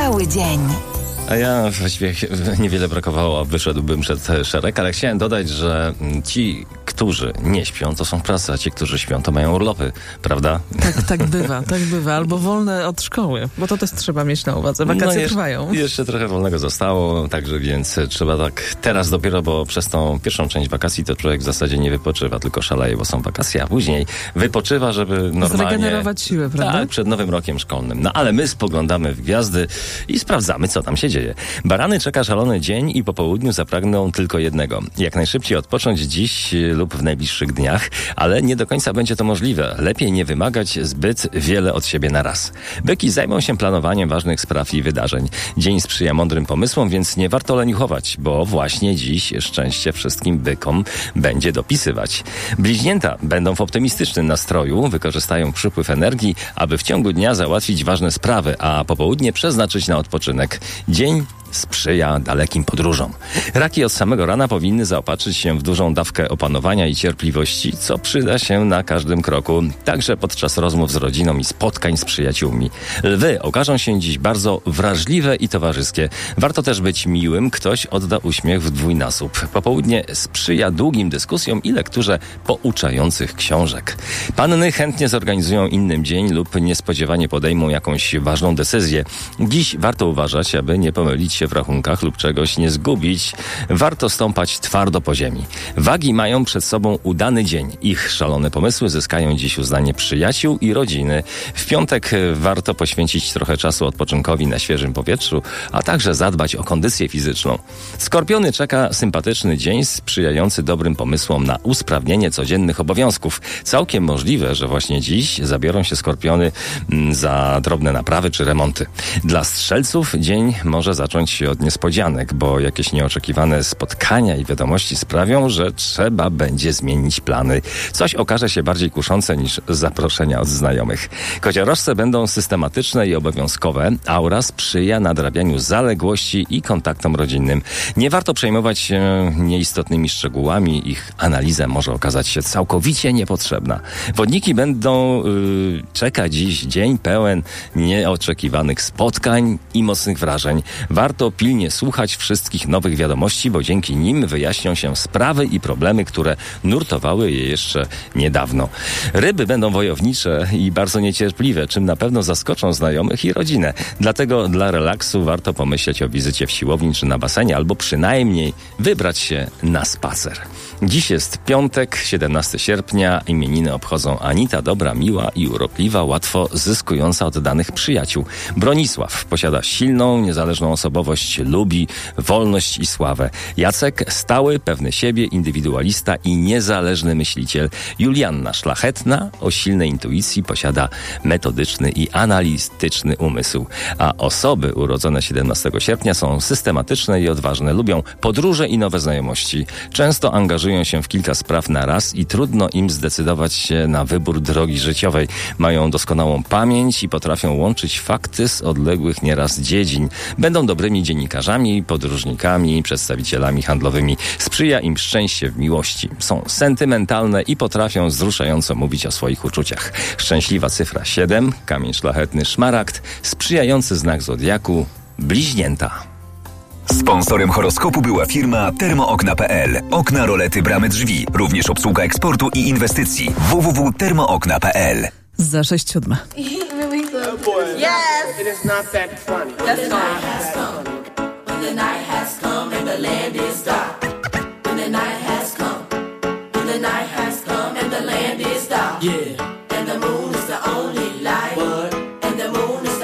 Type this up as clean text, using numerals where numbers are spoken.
cały dzień. A ja właściwie niewiele brakowało, a wyszedłbym przed szereg, ale chciałem dodać, że ci, którzy nie śpią, to są w pracy, a ci, którzy śpią, to mają urlopy, prawda? Tak bywa. Albo wolne od szkoły, bo to też trzeba mieć na uwadze. Wakacje trwają. Jeszcze trochę wolnego zostało, także więc trzeba tak teraz dopiero, bo przez tą pierwszą część wakacji to człowiek w zasadzie nie wypoczywa, tylko szaleje, bo są wakacje, a później wypoczywa, żeby normalnie... Zregenerować siłę, prawda? Tak, przed nowym rokiem szkolnym. No ale my spoglądamy w gwiazdy i sprawdzamy, co tam się dzieje. Barany czeka szalony dzień i po południu zapragną tylko jednego. Jak najszybciej odpocząć dziś lub w najbliższych dniach, ale nie do końca będzie to możliwe. Lepiej nie wymagać zbyt wiele od siebie na raz. Byki zajmą się planowaniem ważnych spraw i wydarzeń. Dzień sprzyja mądrym pomysłom, więc nie warto leniuchować, bo właśnie dziś szczęście wszystkim bykom będzie dopisywać. Bliźnięta będą w optymistycznym nastroju, wykorzystają przypływ energii, aby w ciągu dnia załatwić ważne sprawy, a popołudnie przeznaczyć na odpoczynek. Dzień sprzyja dalekim podróżom. Raki od samego rana powinny zaopatrzyć się w dużą dawkę opanowania i cierpliwości, co przyda się na każdym kroku, także podczas rozmów z rodziną i spotkań z przyjaciółmi. Lwy okażą się dziś bardzo wrażliwe i towarzyskie. Warto też być miłym, ktoś odda uśmiech w dwójnasób. Popołudnie sprzyja długim dyskusjom i lekturze pouczających książek. Panny chętnie zorganizują innym dzień lub niespodziewanie podejmą jakąś ważną decyzję. Dziś warto uważać, aby nie pomylić się w rachunkach lub czegoś nie zgubić. Warto stąpać twardo po ziemi. Wagi mają przed sobą udany dzień. Ich szalone pomysły zyskają dziś uznanie przyjaciół i rodziny. W piątek warto poświęcić trochę czasu odpoczynkowi na świeżym powietrzu, a także zadbać o kondycję fizyczną. Skorpiony czeka sympatyczny dzień sprzyjający dobrym pomysłom na usprawnienie codziennych obowiązków. Całkiem możliwe, że właśnie dziś zabiorą się skorpiony za drobne naprawy czy remonty. Dla strzelców dzień może zacząć się od niespodzianek, bo jakieś nieoczekiwane spotkania i wiadomości sprawią, że trzeba będzie zmienić plany. Coś okaże się bardziej kuszące niż zaproszenia od znajomych. Koziorożce będą systematyczne i obowiązkowe. Aura sprzyja nadrabianiu zaległości i kontaktom rodzinnym. Nie warto przejmować się nieistotnymi szczegółami. Ich analiza może okazać się całkowicie niepotrzebna. Wodniki będą czekać dziś dzień pełen nieoczekiwanych spotkań i mocnych wrażeń. Warto pilnie słuchać wszystkich nowych wiadomości, bo dzięki nim wyjaśnią się sprawy i problemy, które nurtowały je jeszcze niedawno. Ryby będą wojownicze i bardzo niecierpliwe, czym na pewno zaskoczą znajomych i rodzinę. Dlatego dla relaksu warto pomyśleć o wizycie w siłowni czy na basenie, albo przynajmniej wybrać się na spacer. Dziś jest piątek, 17 sierpnia. Imieniny obchodzą Anita, dobra, miła i urokliwa, łatwo zyskująca od danych przyjaciół. Bronisław posiada silną, niezależną osobowość, lubi wolność i sławę. Jacek stały, pewny siebie, indywidualista i niezależny myśliciel. Julianna szlachetna, o silnej intuicji, posiada metodyczny i analityczny umysł. A osoby urodzone 17 sierpnia są systematyczne i odważne. Lubią podróże i nowe znajomości. Często angażują się w kilka spraw na raz i trudno im zdecydować się na wybór drogi życiowej. Mają doskonałą pamięć i potrafią łączyć fakty z odległych nieraz dziedzin. Będą dobrymi dziennikarzami, podróżnikami, przedstawicielami handlowymi. Sprzyja im szczęście w miłości. Są sentymentalne i potrafią wzruszająco mówić o swoich uczuciach. Szczęśliwa cyfra 7, kamień szlachetny szmaragd, sprzyjający znak zodiaku Bliźnięta. Sponsorem horoskopu była firma Termookna.pl. Okna, rolety, bramy, drzwi. Również obsługa eksportu i inwestycji. www.termookna.pl. Za 6:07. Yes! It is not that funny. That's fine. The night has come and the land is